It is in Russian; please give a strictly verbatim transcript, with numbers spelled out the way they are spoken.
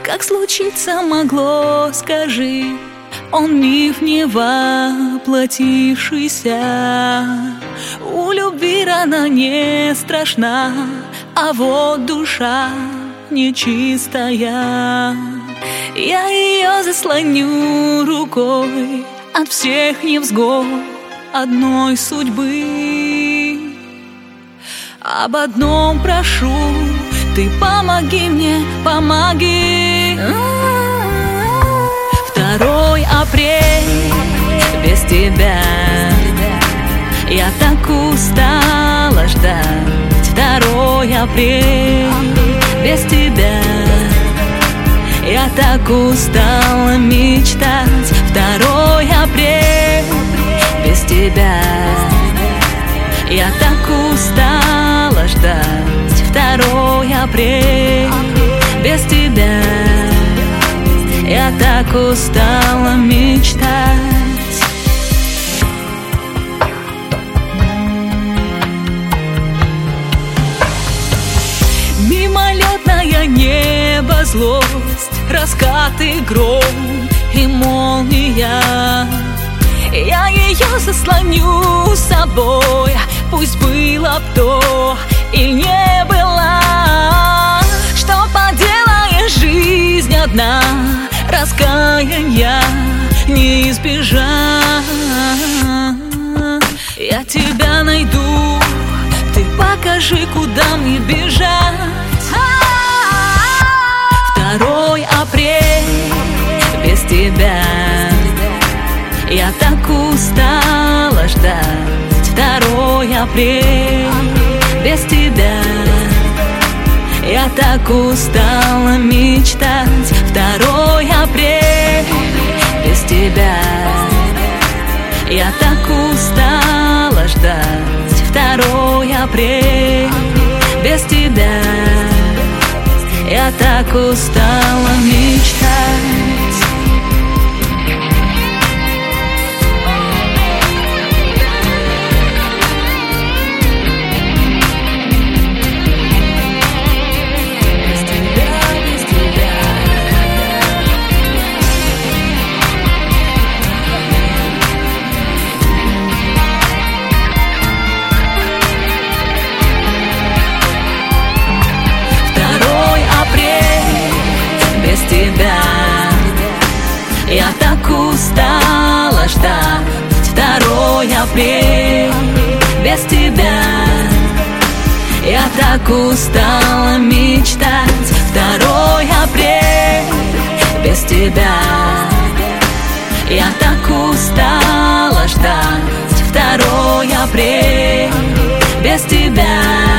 Как случиться могло, скажи, он миф не воплотившийся. У любви рана не страшна, а вот душа нечистая. Я ее заслоню рукой от всех невзгод одной судьбы. Об одном прошу, ты помоги мне, помоги. Второй апрель без тебя, я так устала ждать. Второй апрель без тебя, я так устала мечтать. Второй апрель без тебя, я так устала ждать. Второй апрель без тебя, я так устала мечтать. Мимолетное небо, злость, раскаты, гром и молния. Я ее заслоню собой, пусть было б то и не было. Что поделаешь, жизнь одна, раскаяния не избежать. Я тебя найду, ты покажи, куда мне бежать. Второй апрель без тебя, я так устала ждать. Второй апрель без тебя, я так устала мечтать. Второй апрель без тебя, я так устала ждать. Второй апрель без тебя, я так устала мечтать. Я так устала ждать. Второй апрель без тебя, я так устала мечтать. Второй апрель без тебя, я так устала ждать. Второй апрель без тебя,